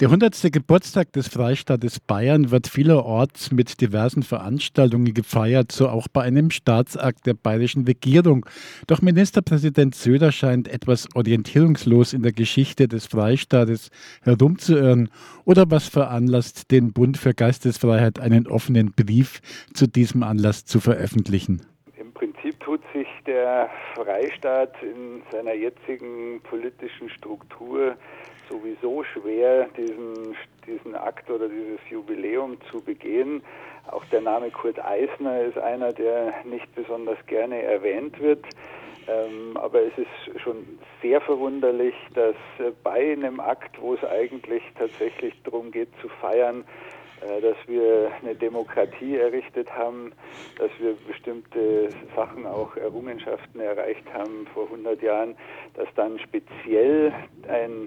Der 100. Geburtstag des Freistaates Bayern wird vielerorts mit diversen Veranstaltungen gefeiert, so auch bei einem Staatsakt der bayerischen Regierung. Doch Ministerpräsident Söder scheint etwas orientierungslos in der Geschichte des Freistaates herumzuirren. Oder was veranlasst den Bund für Geistesfreiheit, einen offenen Brief zu diesem Anlass zu veröffentlichen? Im Prinzip tut sich der Freistaat in seiner jetzigen politischen Struktur sowieso schwer, diesen Akt oder dieses Jubiläum zu begehen. Auch der Name Kurt Eisner ist einer, der nicht besonders gerne erwähnt wird. Aber es ist schon sehr verwunderlich, dass bei einem Akt, wo es eigentlich tatsächlich darum geht zu feiern, dass wir eine Demokratie errichtet haben, dass wir bestimmte Sachen, auch Errungenschaften erreicht haben vor 100 Jahren, dass dann speziell ein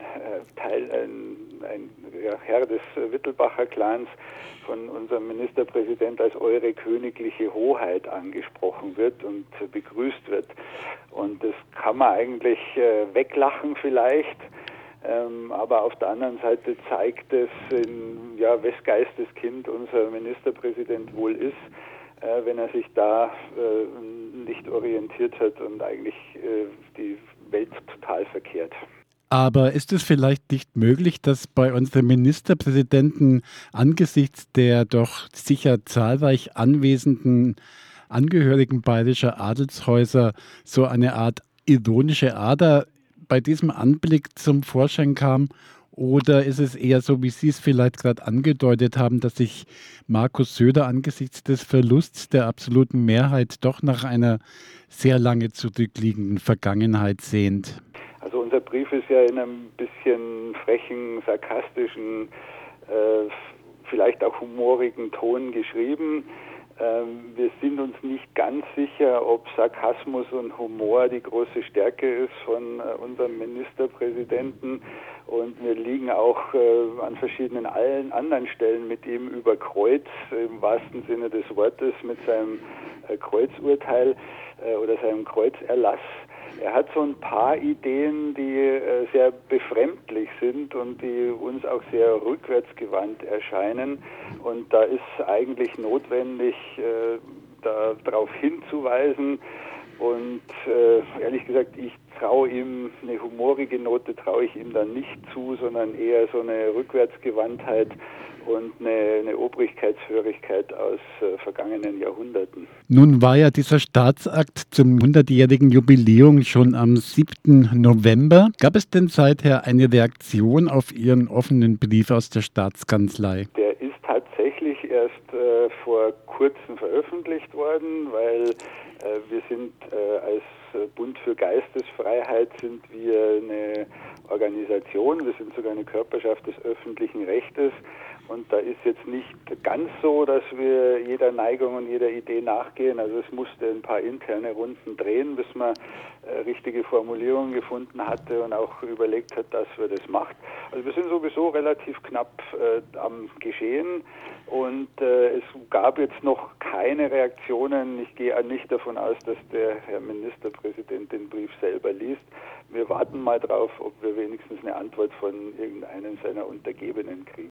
Herr des Wittelsbacher Clans von unserem Ministerpräsident als Eure Königliche Hoheit angesprochen wird und begrüßt wird. Und das kann man eigentlich weglachen vielleicht. Aber auf der anderen Seite zeigt es, wes Geisteskind unser Ministerpräsident wohl ist, wenn er sich da nicht orientiert hat und eigentlich die Welt total verkehrt. Aber ist es vielleicht nicht möglich, dass bei unserem Ministerpräsidenten angesichts der doch sicher zahlreich anwesenden Angehörigen bayerischer Adelshäuser so eine Art ironische Ader bei diesem Anblick zum Vorschein kam? Oder ist es eher so, wie Sie es vielleicht gerade angedeutet haben, dass sich Markus Söder angesichts des Verlusts der absoluten Mehrheit doch nach einer sehr lange zurückliegenden Vergangenheit sehnt? Also unser Brief ist ja in einem bisschen frechen, sarkastischen, vielleicht auch humorigen Ton geschrieben. Wir sind uns nicht ganz sicher, ob Sarkasmus und Humor die große Stärke ist von unserem Ministerpräsidenten. Und wir liegen auch an verschiedenen allen anderen Stellen mit ihm über Kreuz, im wahrsten Sinne des Wortes, mit seinem Kreuzurteil oder seinem Kreuzerlass. Er hat so ein paar Ideen, die sehr befremdlich sind und die uns auch sehr rückwärtsgewandt erscheinen. Und da ist eigentlich notwendig, darauf hinzuweisen. Und ehrlich gesagt, ich traue ihm, eine humorige Note traue ich ihm dann nicht zu, sondern eher so eine Rückwärtsgewandtheit und eine Obrigkeitshörigkeit aus vergangenen Jahrhunderten. Nun war ja dieser Staatsakt zum 100-jährigen Jubiläum schon am 7. November. Gab es denn seither eine Reaktion auf Ihren offenen Brief aus der Staatskanzlei? Der ist tatsächlich erst vor kurzem veröffentlicht worden, weil wir sind als Bund für Geistesfreiheit sind wir eine Organisation, wir sind sogar eine Körperschaft des öffentlichen Rechtes. Und da ist jetzt nicht ganz so, dass wir jeder Neigung und jeder Idee nachgehen. Also es musste ein paar interne Runden drehen, bis man richtige Formulierungen gefunden hatte und auch überlegt hat, dass wir das macht. Also wir sind sowieso relativ knapp am Geschehen und es gab jetzt noch keine Reaktionen. Ich gehe nicht davon aus, dass der Herr Ministerpräsident den Brief selber liest. Wir warten mal drauf, ob wir wenigstens eine Antwort von irgendeinem seiner Untergebenen kriegen.